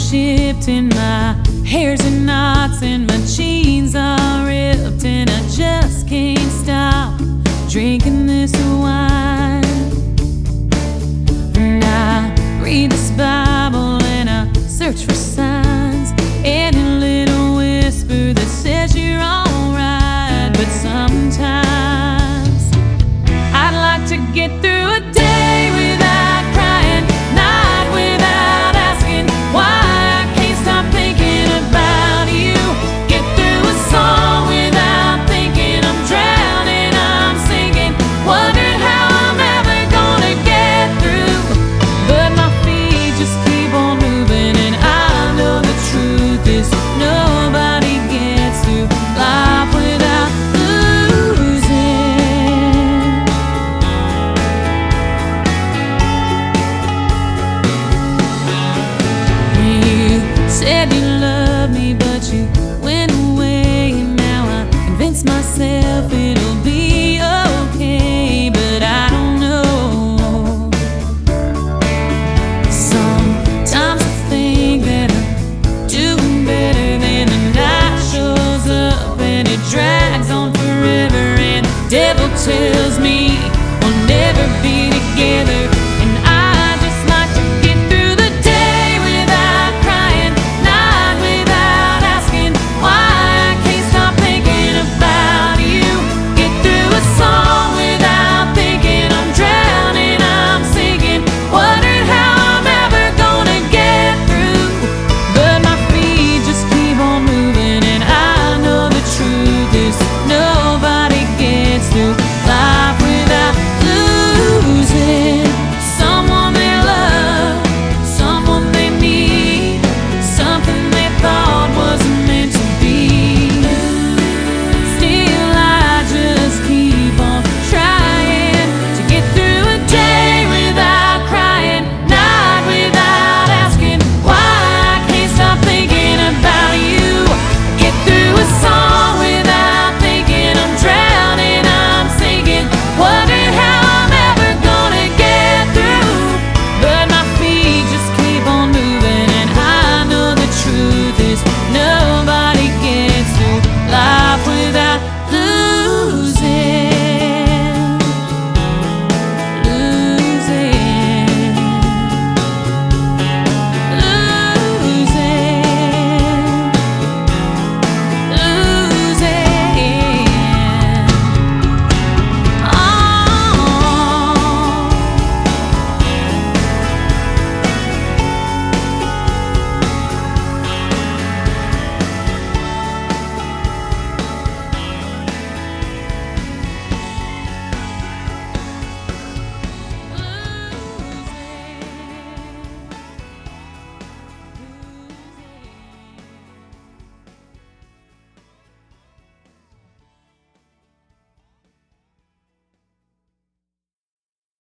shipped and my hair's in knots and my jeans are ripped and I just can't stop drinking this wine. And I read this Bible and I search for signs and a little whisper that says you're alright. But sometimes I'd like to get through a day without crying, night without asking why. I can't stop thinking about you. Get through a song without thinking I'm drowning, I'm sinking, wondering how I'm ever gonna get through. But my feet just keep on moving and I know the truth is nobody gets through life without losing. You said you loved me, but you went away, and now I convince myself it'll be okay, but I don't know. Sometimes I think that I'm doing better, then the night shows up and it drags on forever, and the devil tells